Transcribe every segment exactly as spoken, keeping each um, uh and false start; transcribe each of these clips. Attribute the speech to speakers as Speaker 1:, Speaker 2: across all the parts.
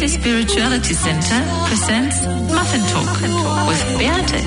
Speaker 1: Mercy Spirituality Center presents Muffin Talk with Beate.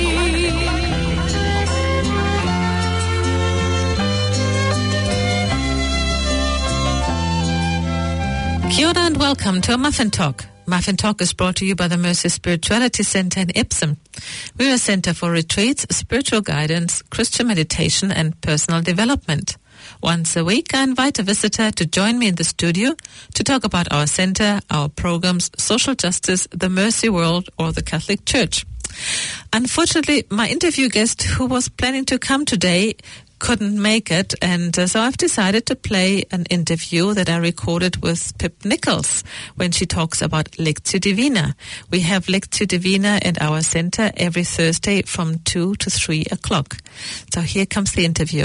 Speaker 1: Kia ora and welcome to a Muffin Talk. Muffin Talk is brought to you by the Mercy Spirituality Center in Epsom. We're a center for retreats, spiritual guidance, Christian meditation, and personal development. Once a week, I invite a visitor to join me in the studio to talk about our center, our programs, social justice, the Mercy World, or the Catholic Church. Unfortunately, my interview guest who was planning to come today couldn't make it, and uh, so I've decided to play an interview that I recorded with Pip Nichols when she talks about Lectio Divina. We have Lectio Divina at our center every Thursday from two to three o'clock. So here comes the interview.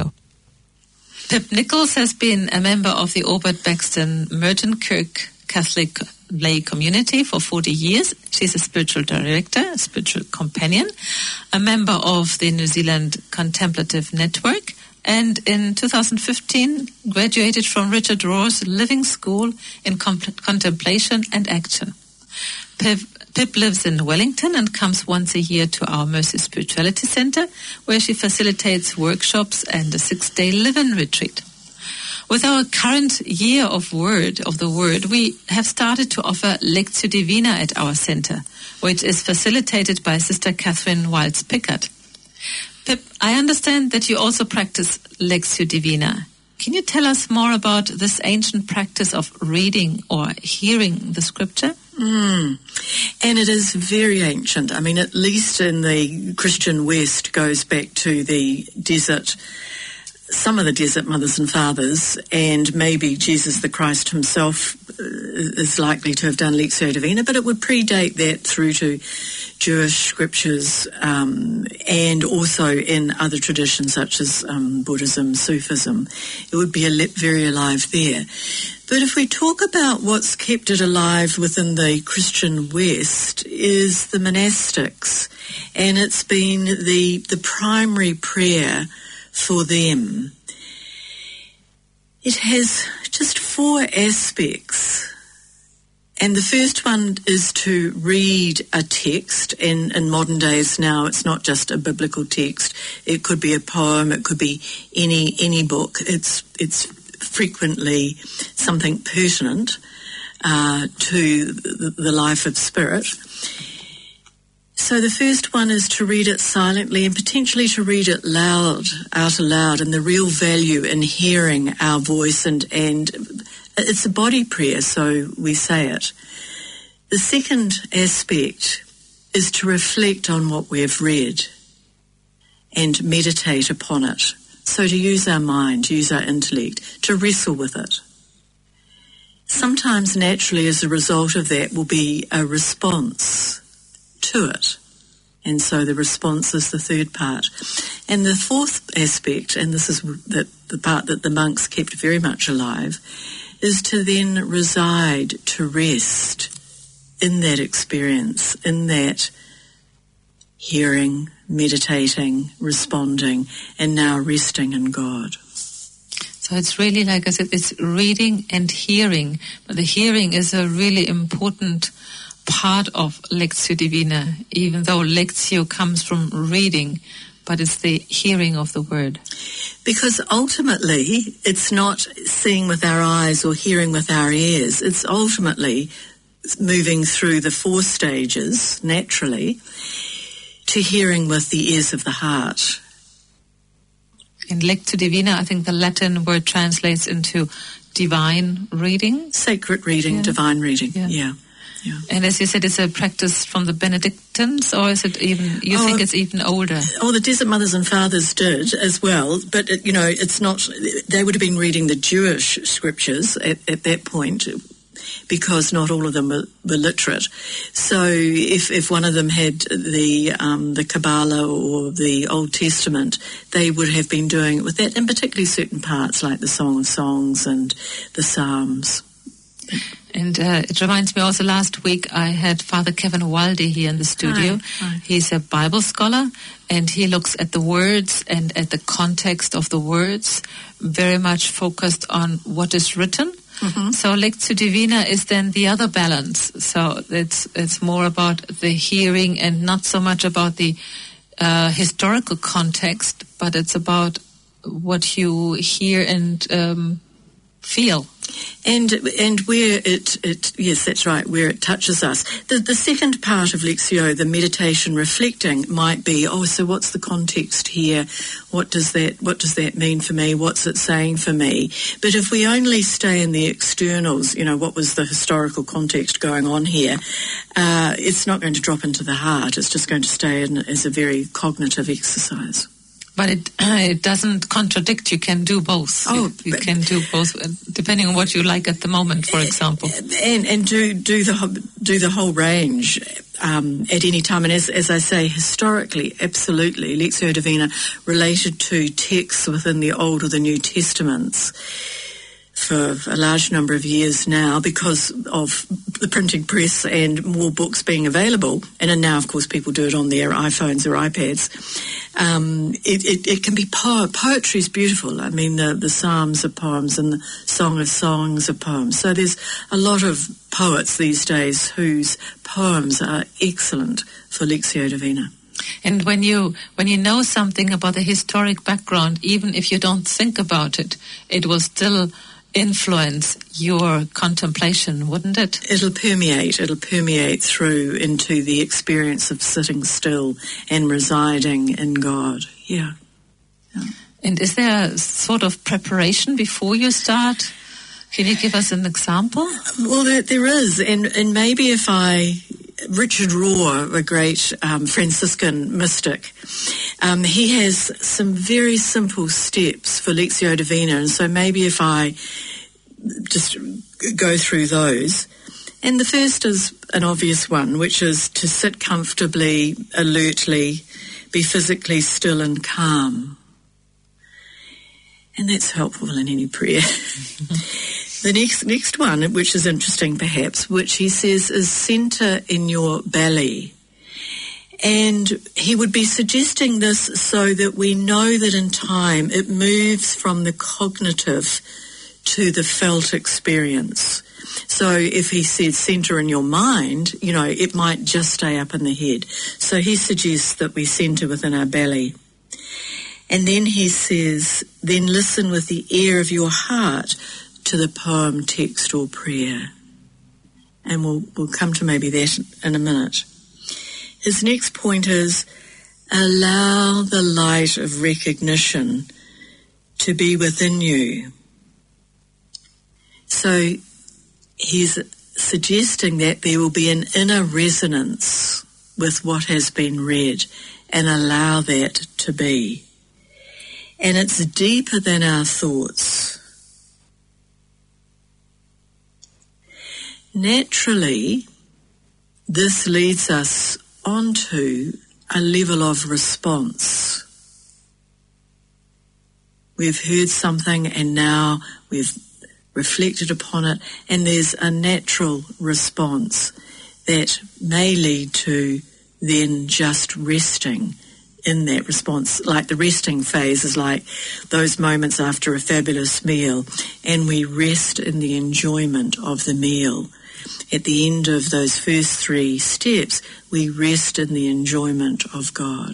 Speaker 1: Pip Nichols has been a member of the Albert Baxton Merton Kirk Catholic lay community for forty years. She's a spiritual director, a spiritual companion, a member of the New Zealand Contemplative Network, and in two thousand fifteen graduated from Richard Rohr's Living School in Compl- Contemplation and Action. Pip, Pip lives in Wellington and comes once a year to our Mercy Spirituality Center, where she facilitates workshops and a six-day live-in retreat. With our current year of word of the word, we have started to offer Lectio Divina at our center, which is facilitated by Sister Catherine Wilds-Pickard. Pip, I understand that you also practice Lectio Divina. Can you tell us more about this ancient practice of reading or hearing the scripture?
Speaker 2: Mm. And it is very ancient. I mean, at least in the Christian West, goes back to the desert, some of the desert mothers and fathers, and maybe Jesus the Christ himself is likely to have done Lectio Divina, but it would predate that through to Jewish scriptures, um, and also in other traditions such as um, Buddhism, Sufism. It would be a li- very alive there. But if we talk about what's kept it alive within the Christian West is the monastics, and it's been the the primary prayer for them. It has just four aspects. And the first one is to read a text, and in modern days now it's not just a biblical text. It could be a poem, it could be any any book. It's it's frequently something pertinent uh, to the, the life of spirit. So the first one is to read it silently and potentially to read it loud, out aloud, and the real value in hearing our voice, and, and it's a body prayer, so we say it. The second aspect is to reflect on what we've read and meditate upon it. So to use our mind, use our intellect, to wrestle with it. Sometimes naturally as a result of that will be a response to it. And so the response is the third part. And the fourth aspect, and this is the, the part that the monks kept very much alive, is to then reside, to rest in that experience, in that hearing, meditating, responding, and now resting in God.
Speaker 1: So it's really, like I said, it's reading and hearing. But the hearing is a really important part of Lectio Divina, even though Lectio comes from reading, but it's the hearing of the word.
Speaker 2: Because ultimately, it's not seeing with our eyes or hearing with our ears. It's ultimately moving through the four stages, naturally, to hearing with the ears of the heart.
Speaker 1: In Lectio Divina, I think the Latin word translates into divine reading.
Speaker 2: Sacred reading, yeah. Divine reading, yeah. yeah. Yeah.
Speaker 1: And as you said, it's a practice from the Benedictines, or is it even, you oh, think it's even older?
Speaker 2: Oh, the Desert Mothers and Fathers did as well, but, it, you know, it's not, they would have been reading the Jewish scriptures at, at that point, because not all of them were, were literate. So if, if one of them had the um, the Kabbalah or the Old Testament, they would have been doing it with that, and particularly certain parts like the Song of Songs and the Psalms.
Speaker 1: And uh, it reminds me also, last week I had Father Kevin Walde here in the studio.
Speaker 2: Hi, hi.
Speaker 1: He's a Bible scholar, and he looks at the words and at the context of the words, very much focused on what is written, Mm-hmm. So Lectio Divina is then the other balance. So it's it's more about the hearing and not so much about the uh, historical context, but it's about what you hear and um, feel.
Speaker 2: And and where it, it yes, that's right, where it touches us. The the second part of Lectio, the meditation reflecting, might be, oh, so what's the context here? What does that what does that mean for me? What's it saying for me? But if we only stay in the externals, you know, what was the historical context going on here, uh, it's not going to drop into the heart. It's just going to stay in as a very cognitive exercise.
Speaker 1: But it uh, it doesn't contradict. You can do both.
Speaker 2: Oh,
Speaker 1: you, you can do both, depending on what you like at the moment, for example.
Speaker 2: And and do do the do the whole range um, at any time. And as as I say, historically, absolutely, Lectio Divina related to texts within the Old or the New Testaments for a large number of years now, because of the printing press and more books being available. And now, of course, people do it on their iPhones or iPads. Um, it, it, it can be po- poetry is beautiful. I mean, the, the Psalms are poems and the Song of Songs are poems. So there's a lot of poets these days whose poems are excellent for Lectio Divina.
Speaker 1: And when you when you know something about the historic background, even if you don't think about it, it will still influence your contemplation, wouldn't it?
Speaker 2: It'll permeate. It'll permeate through into the experience of sitting still and residing in God. Yeah. yeah.
Speaker 1: And is there a sort of preparation before you start? Can you give us an example?
Speaker 2: Well, there, there is. And, and maybe if I... Richard Rohr, a great um, Franciscan mystic, um, he has some very simple steps for Lectio Divina, and so maybe if I just go through those. And the first is an obvious one, which is to sit comfortably, alertly, be physically still and calm. And that's helpful in any prayer. The next next one, which is interesting perhaps, which he says is centre in your belly. And he would be suggesting this so that we know that in time it moves from the cognitive to the felt experience. So if he says centre in your mind, you know, it might just stay up in the head. So he suggests that we centre within our belly. And then he says, then listen with the ear of your heart to the poem, text or prayer. And we'll, we'll come to maybe that in a minute. His next point is, allow the light of recognition to be within you. So he's suggesting that there will be an inner resonance with what has been read, and allow that to be. And it's deeper than our thoughts. Naturally, this leads us onto a level of response. We've heard something and now we've reflected upon it, and there's a natural response that may lead to then just resting in that response. Like the resting phase is like those moments after a fabulous meal, and we rest in the enjoyment of the meal. At the end of those first three steps, we rest in the enjoyment of God.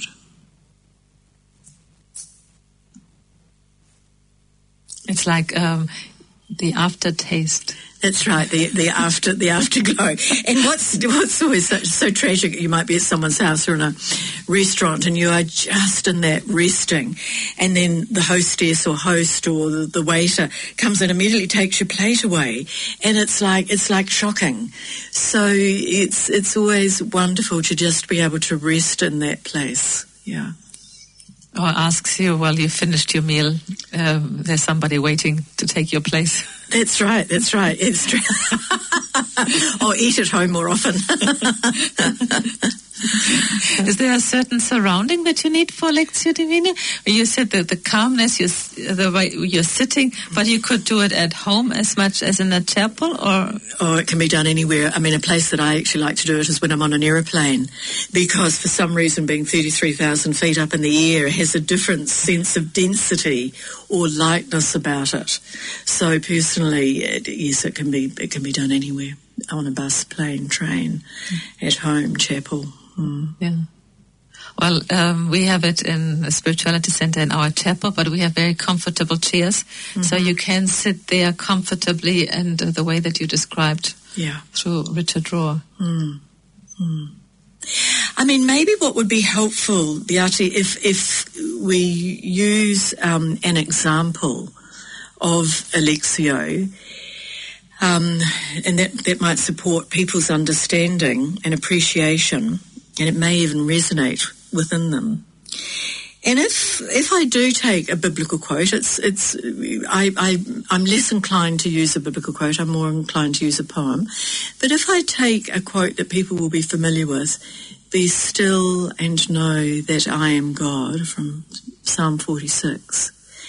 Speaker 1: It's like um, the aftertaste.
Speaker 2: That's right, the the after the afterglow. And what's what's always so, so tragic, you might be at someone's house or in a restaurant and you are just in that resting, and then the hostess or host or the, the waiter comes and immediately takes your plate away, and it's like it's like shocking. So it's it's always wonderful to just be able to rest in that place. Yeah.
Speaker 1: Or asks you while you finished your meal, um, there's somebody waiting to take your place.
Speaker 2: That's right, that's right. It's true. Or eat at home more often.
Speaker 1: Is there a certain surrounding that you need for Lectio Divina? You said that the calmness, you're, the way you're sitting, but you could do it at home as much as in a chapel, or?
Speaker 2: Oh, it can be done anywhere. I mean, a place that I actually like to do it is when I'm on an aeroplane, because for some reason being thirty-three thousand feet up in the air has a different sense of density or lightness about it. So personally, it, yes, it can be it can be done anywhere, on a bus, plane, train, mm. at home, chapel. Mm.
Speaker 1: Yeah. Well, um, we have it in the Spirituality Center in our chapel, but we have very comfortable chairs, mm-hmm. so you can sit there comfortably, and uh, the way that you described
Speaker 2: yeah.
Speaker 1: through Richard Rohr.
Speaker 2: Mm. Mm. I mean, maybe what would be helpful, Beate, if if we use um, an example of Lectio, um, and that, that might support people's understanding and appreciation, and it may even resonate within them. And if if I do take a biblical quote, it's it's I, I I'm less inclined to use a biblical quote. I'm more inclined to use a poem. But if I take a quote that people will be familiar with, "Be still and know that I am God," from Psalm forty-six.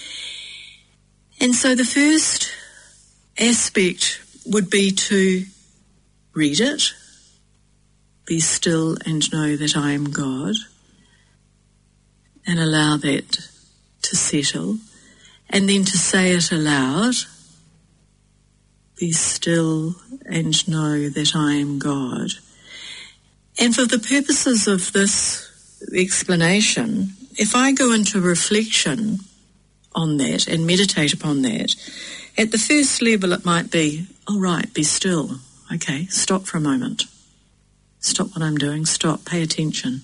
Speaker 2: And so the first aspect would be to read it. Be still and know that I am God, and allow that to settle, and then to say it aloud. Be still and know that I am God. And for the purposes of this explanation, if I go into reflection on that and meditate upon that, at the first level it might be, all right, be still. Okay, stop for a moment. Stop what I'm doing, stop, pay attention.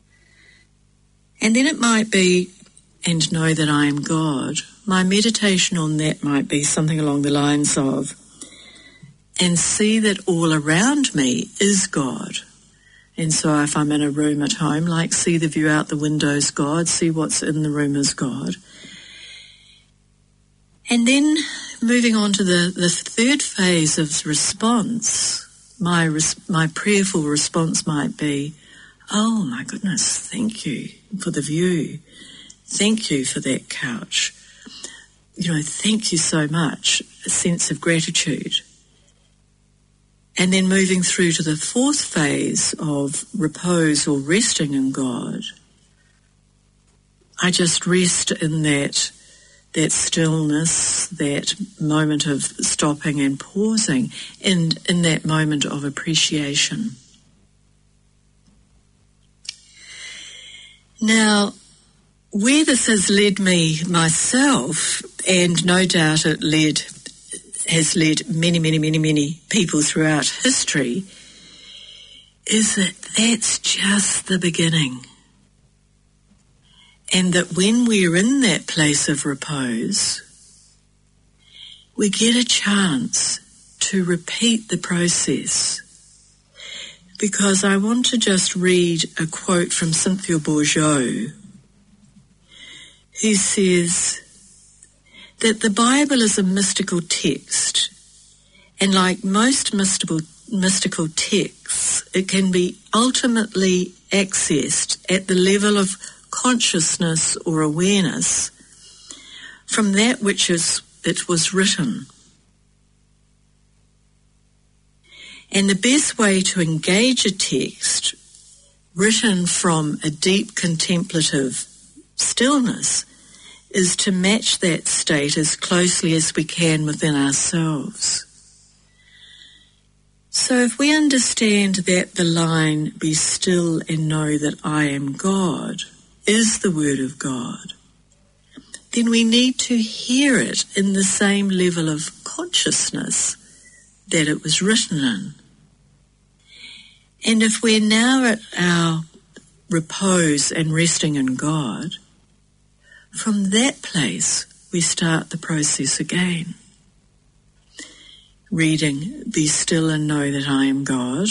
Speaker 2: And then it might be, and know that I am God. My meditation on that might be something along the lines of, and see that all around me is God. And so if I'm in a room at home, like see the view out the window is God, see what's in the room is God. And then moving on to the, the third phase of response, my res- my prayerful response might be, oh my goodness, thank you for the view. Thank you for that couch. You know, thank you so much. A sense of gratitude. And then moving through to the fourth phase of repose or resting in God. I just rest in that that stillness, that moment of stopping and pausing, and in that moment of appreciation. Now, where this has led me myself, and no doubt it led, has led many, many, many, many people throughout history, is that that's just the beginning. And that when we're in that place of repose, we get a chance to repeat the process. Because I want to just read a quote from Cynthia Bourgeault, who says that the Bible is a mystical text, and like most mystical, mystical texts, it can be ultimately accessed at the level of consciousness or awareness from that which is it was written. And the best way to engage a text written from a deep contemplative stillness is to match that state as closely as we can within ourselves. So if we understand that the line, be still and know that I am God, is the word of God, then we need to hear it in the same level of consciousness that it was written in. And if we're now at our repose and resting in God, from that place we start the process again. Reading, be still and know that I am God.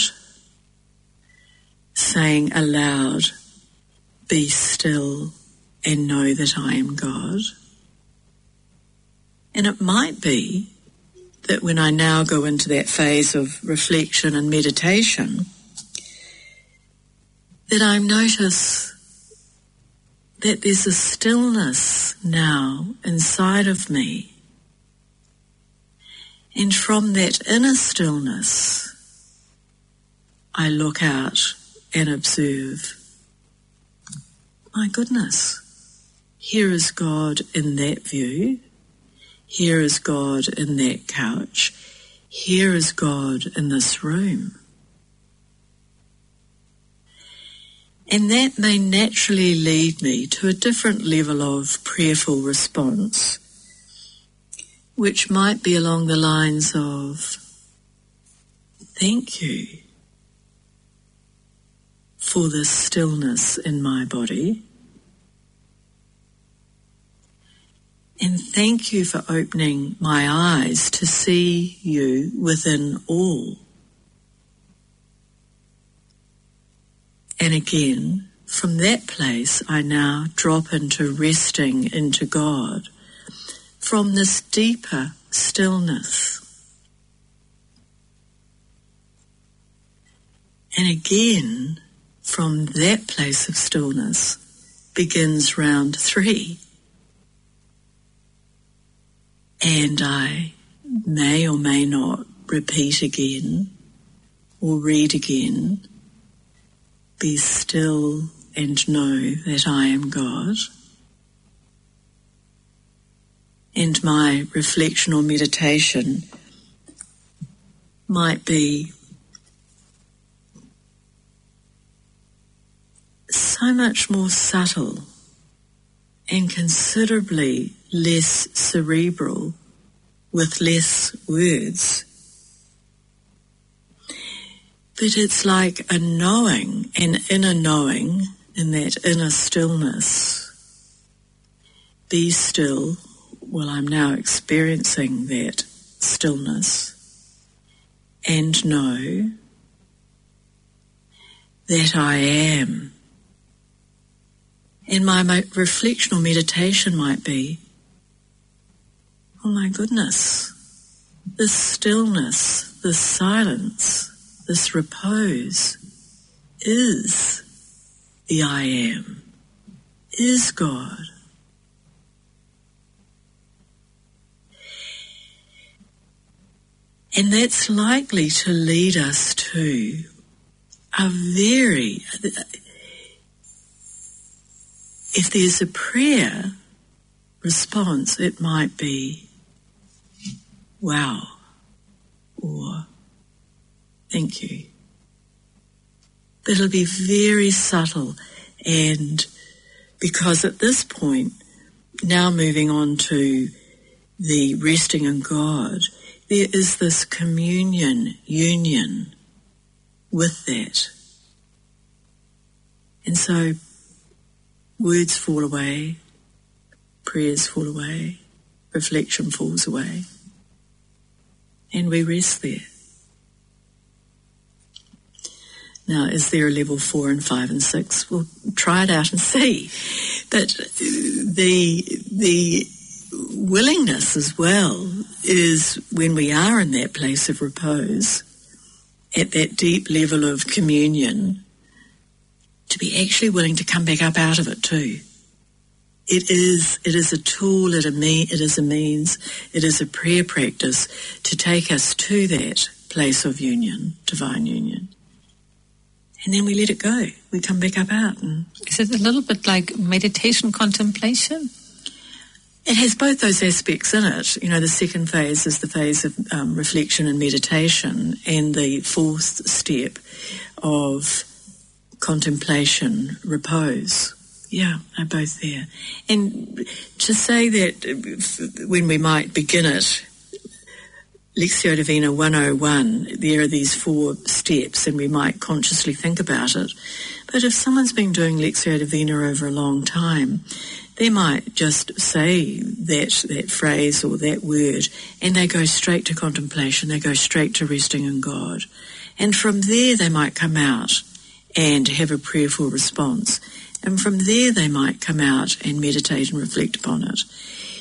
Speaker 2: Saying aloud, be still and know that I am God. And it might be that when I now go into that phase of reflection and meditation, that I notice that there's a stillness now inside of me. And from that inner stillness, I look out and observe, my goodness, here is God in that view. Here is God in that couch. Here is God in this room. And that may naturally lead me to a different level of prayerful response, which might be along the lines of, thank you for this stillness in my body. And thank you for opening my eyes to see you within all. And again, from that place, I now drop into resting into God from this deeper stillness. And again, from that place of stillness begins round three. And I may or may not repeat again or read again, be still and know that I am God. And my reflection or meditation might be so much more subtle and considerably less cerebral with less words. But it's like a knowing, an inner knowing in that inner stillness. Be still. Well, I'm now experiencing that stillness and know that I am. And my, my reflection or meditation might be, oh my goodness, this stillness, this silence, this repose is the I am, is God. And that's likely to lead us to a very, if there's a prayer response, it might be, wow, or thank you. But it'll be very subtle, and because at this point, now moving on to the resting in God, there is this communion, union with that. And so words fall away, prayers fall away, reflection falls away, and we rest there. Now, is there a level four and five and six? We'll try it out and see. But the the willingness as well is when we are in that place of repose, at that deep level of communion, to be actually willing to come back up out of it too. It is it is a tool, it, a me, it is a means, it is a prayer practice to take us to that place of union, divine union. And then we let it go. We come back up out. And
Speaker 1: is it a little bit like meditation contemplation?
Speaker 2: It has both those aspects in it. You know, the second phase is the phase of um, reflection and meditation, and the fourth step of contemplation, repose. Yeah, they're both there. And to say that when we might begin it, Lectio Divina one oh one, there are these four steps and we might consciously think about it. But if someone's been doing Lectio Divina over a long time, they might just say that that phrase or that word and they go straight to contemplation, they go straight to resting in God. And from there they might come out and have a prayerful response. And from there they might come out and meditate and reflect upon it.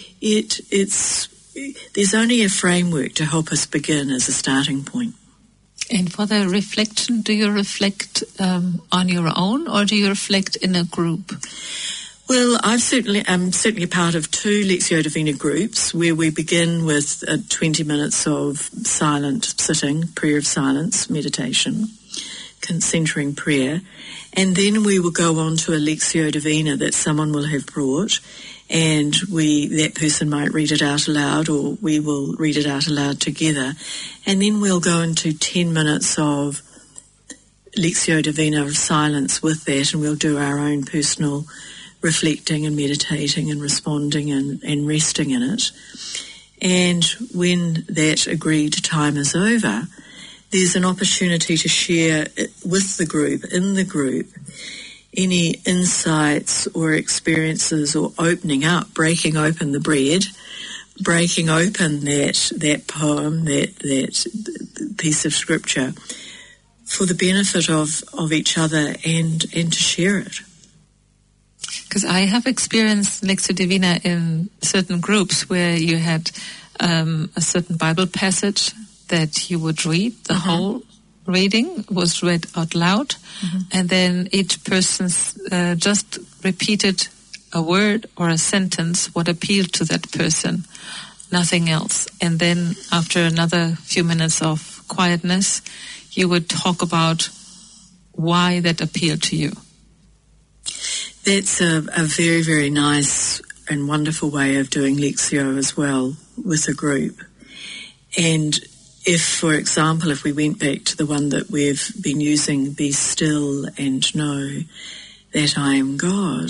Speaker 2: It it's There's only a framework to help us begin as a starting point.
Speaker 1: And for the reflection, do you reflect um, on your own, or do you reflect in a group?
Speaker 2: Well, I've certainly, I'm certainly part of two Lectio Divina groups where we begin with uh, twenty minutes of silent sitting, prayer of silence, meditation, centering prayer, and then we will go on to a Lectio Divina that someone will have brought, and we that person might read it out aloud, or we will read it out aloud together, and then we'll go into ten minutes of Lectio Divina of silence with that, and we'll do our own personal reflecting and meditating and responding and, and resting in it. And when that agreed time is over, there's an opportunity to share with the group, in the group, any insights or experiences, or opening up, breaking open the bread, breaking open that that poem, that that piece of scripture, for the benefit of, of each other and, and to share it.
Speaker 1: Because I have experienced Lectio Divina in certain groups where you had um, a certain Bible passage that you would read. The mm-hmm. whole reading was read out loud, mm-hmm. and then each person uh, just repeated a word or a sentence what appealed to that person, nothing else. And then after another few minutes of quietness, you would talk about why that appealed to you.
Speaker 2: That's a, a very, very nice and wonderful way of doing Lectio as well with a group. And if, for example, if we went back to the one that we've been using, be still and know that I am God,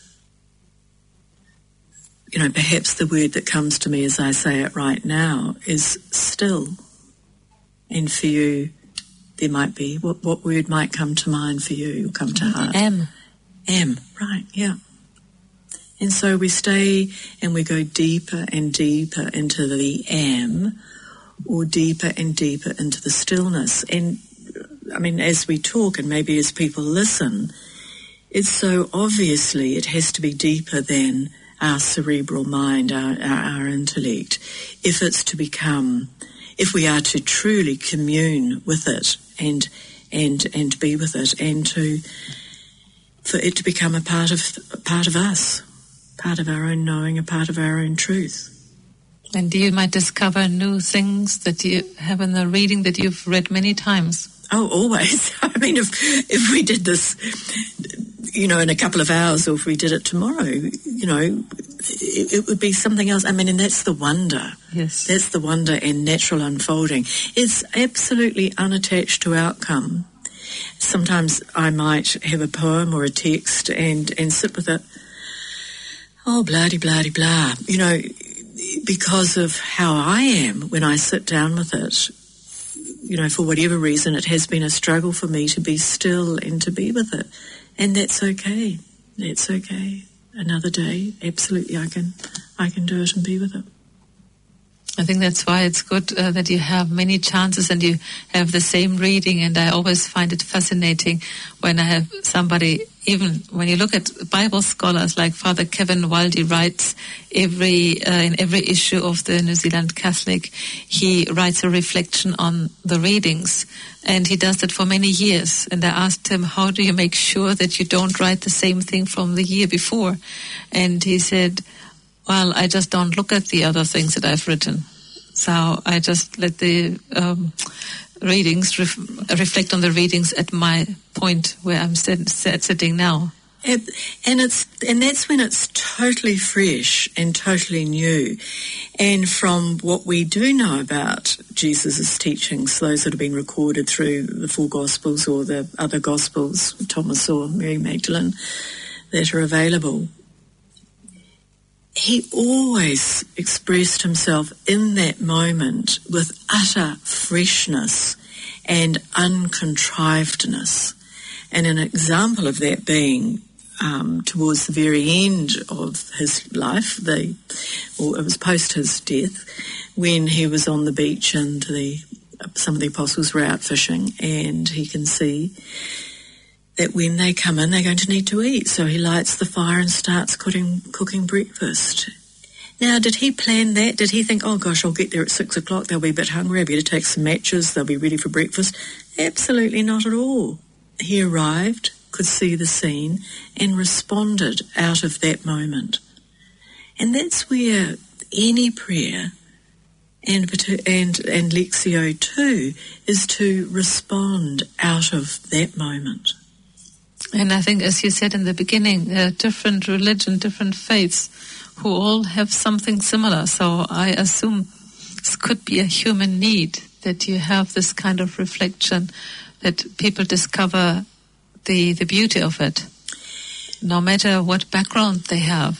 Speaker 2: you know, perhaps the word that comes to me as I say it right now is still. And for you, there might be, what, what word might come to mind for you or come to heart?
Speaker 1: Am.
Speaker 2: Am, right, yeah. And so we stay and we go deeper and deeper into the am, or deeper and deeper into the stillness. And, I mean, as we talk and maybe as people listen, it's so obviously it has to be deeper than our cerebral mind, our, our, our intellect, if it's to become, if we are to truly commune with it and and and be with it, and to for it to become a part of a part of us, part of our own knowing, a part of our own truth.
Speaker 1: And you might discover new things that you have in the reading that you've read many times.
Speaker 2: Oh, always. I mean, if if we did this, you know, in a couple of hours, or if we did it tomorrow, you know, it, it would be something else. I mean, and that's the wonder.
Speaker 1: Yes.
Speaker 2: That's the wonder and natural unfolding. It's absolutely unattached to outcome. Sometimes I might have a poem or a text and, and sit with it. Oh, blah-de-blah-de-blah. You know, because of how I am when I sit down with it, you know, for whatever reason, it has been a struggle for me to be still and to be with it. And that's okay. That's okay. Another day, absolutely, I can, I can do it and be with it.
Speaker 1: I think that's why it's good uh, that you have many chances and you have the same reading. And I always find it fascinating when I have somebody, even when you look at Bible scholars like Father Kevin Waldy writes every uh, in every issue of the New Zealand Catholic, he writes a reflection on the readings. And he does that for many years. And I asked him, how do you make sure that you don't write the same thing from the year before? And he said, well, I just don't look at the other things that I've written. So I just let the um, readings ref- reflect on the readings at my point where I'm sit- sit- sitting now.
Speaker 2: And, and it's and that's when it's totally fresh and totally new. And from what we do know about Jesus' teachings, those that have been recorded through the four Gospels or the other Gospels, Thomas or Mary Magdalene, that are available, he always expressed himself in that moment with utter freshness and uncontrivedness. And an example of that being um, towards the very end of his life, the, or it was post his death, when he was on the beach and the some of the apostles were out fishing, and he can see that when they come in, they're going to need to eat. So he lights the fire and starts cooking, cooking breakfast. Now, did he plan that? Did he think, oh gosh, I'll get there at six o'clock, they'll be a bit hungry, I better take some matches, they'll be ready for breakfast? Absolutely not at all. He arrived, could see the scene, and responded out of that moment. And that's where any prayer, and and and Lectio too, is to respond out of that moment.
Speaker 1: And I think, as you said in the beginning, uh, different religion, different faiths, who all have something similar. So I assume this could be a human need, that you have this kind of reflection, that people discover the the beauty of it, no matter what background they have.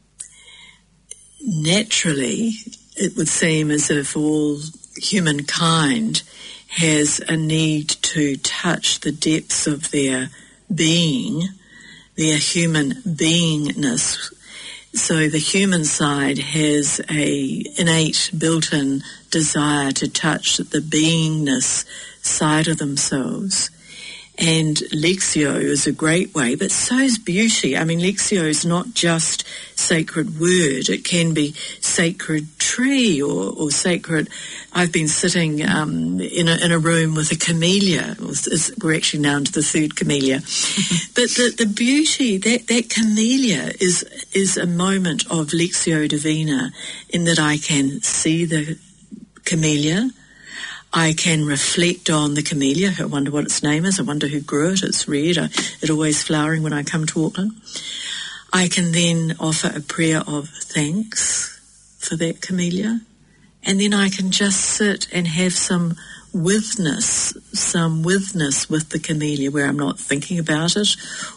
Speaker 2: Naturally, it would seem as if all humankind has a need to touch the depths of their being, their human beingness. So the human side has a innate built-in desire to touch the beingness side of themselves. And Lectio is a great way, but so is beauty. I mean, Lectio is not just sacred word. It can be sacred tree or, or sacred... I've been sitting um, in, a, in a room with a camellia. We're actually now into the third camellia. But the, the beauty, that, that camellia is, is a moment of Lectio Divina, in that I can see the camellia, I can reflect on the camellia. I wonder what its name is. I wonder who grew it. It's red. I, it's always flowering when I come to Auckland. I can then offer a prayer of thanks for that camellia. And then I can just sit and have some withness, some withness with the camellia, where I'm not thinking about it,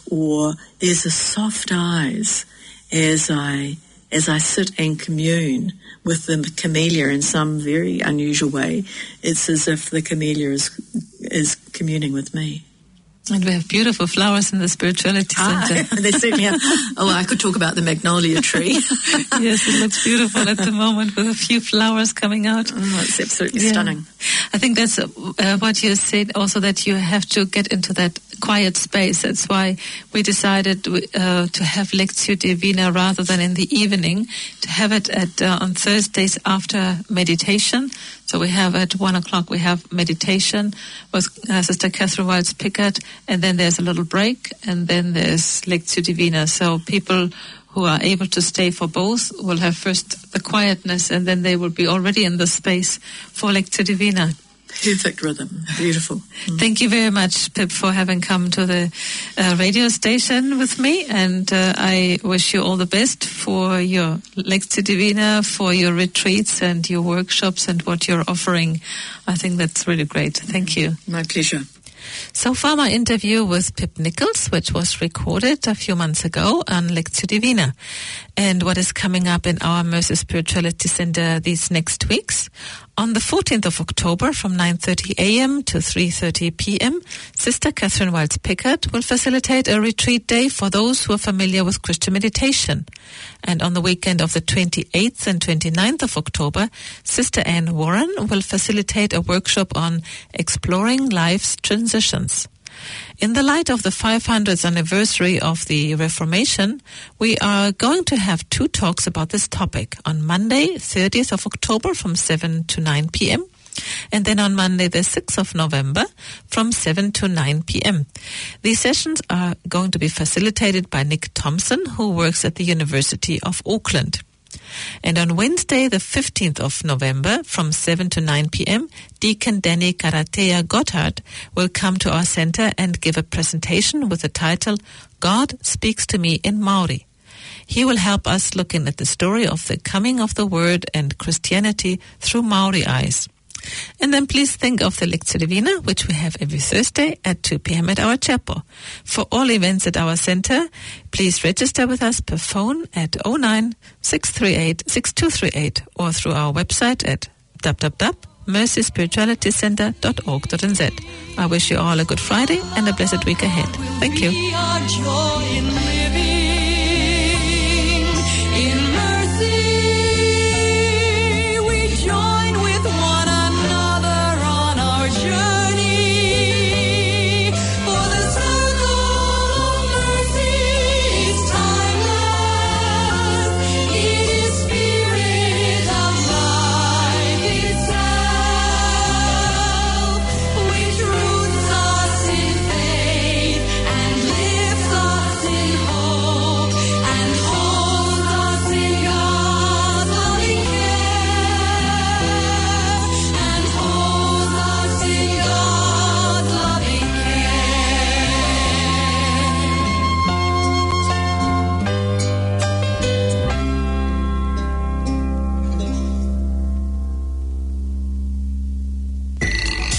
Speaker 2: or there's a soft eyes as I as I sit and commune with the camellia in some very unusual way. It's as if the camellia is is communing with me.
Speaker 1: And we have beautiful flowers in the Spirituality
Speaker 2: ah,
Speaker 1: Centre.
Speaker 2: They certainly are. Oh, I could talk about the magnolia tree.
Speaker 1: Yes, it looks beautiful at the moment with a few flowers coming out.
Speaker 2: Oh, it's absolutely
Speaker 1: yeah.
Speaker 2: stunning.
Speaker 1: I think that's uh, what you said also, that you have to get into that quiet space. That's why we decided uh, to have Lectio Divina rather than in the evening, to have it at uh, on Thursdays after meditation. So we have at one o'clock, we have meditation with uh, Sister Catherine Wilds Pickard, and then there's a little break, and then there's Lectio Divina. So people who are able to stay for both will have first the quietness, and then they will be already in the space for Lectio Divina.
Speaker 2: Perfect rhythm. Beautiful.
Speaker 1: Mm. Thank you very much, Pip, for having come to the uh, radio station with me. And uh, I wish you all the best for your Lectio Divina, for your retreats and your workshops and what you're offering. I think that's really great. Thank you.
Speaker 2: My pleasure.
Speaker 1: So far, my interview with Pip Nichols, which was recorded a few months ago on Lectio Divina, and what is coming up in our Mercy Spirituality Center these next weeks. On the fourteenth of October, from nine thirty a.m. to three thirty p.m., Sister Catherine Wilds Pickard will facilitate a retreat day for those who are familiar with Christian meditation. And on the weekend of the twenty-eighth and twenty-ninth of October, Sister Anne Warren will facilitate a workshop on exploring life's transitions. In the light of the five hundredth anniversary of the Reformation, we are going to have two talks about this topic on Monday, thirtieth of October from seven to nine p.m. and then on Monday, the sixth of November from seven to nine p.m. These sessions are going to be facilitated by Nick Thompson, who works at the University of Auckland. And on Wednesday, the fifteenth of November, from seven to nine p.m., Deacon Danny Karatea Gotthard will come to our center and give a presentation with the title, God Speaks to Me in Maori. He will help us looking at the story of the coming of the Word and Christianity through Maori eyes. And then please think of the Lectio Divina, which we have every Thursday at two p.m. at our chapel. For all events at our center, please register with us per phone at oh nine, six three eight, six two three eight or through our website at w w w dot mercy spirituality center dot org dot n z. I wish you all a good Friday and a blessed week ahead. Thank you.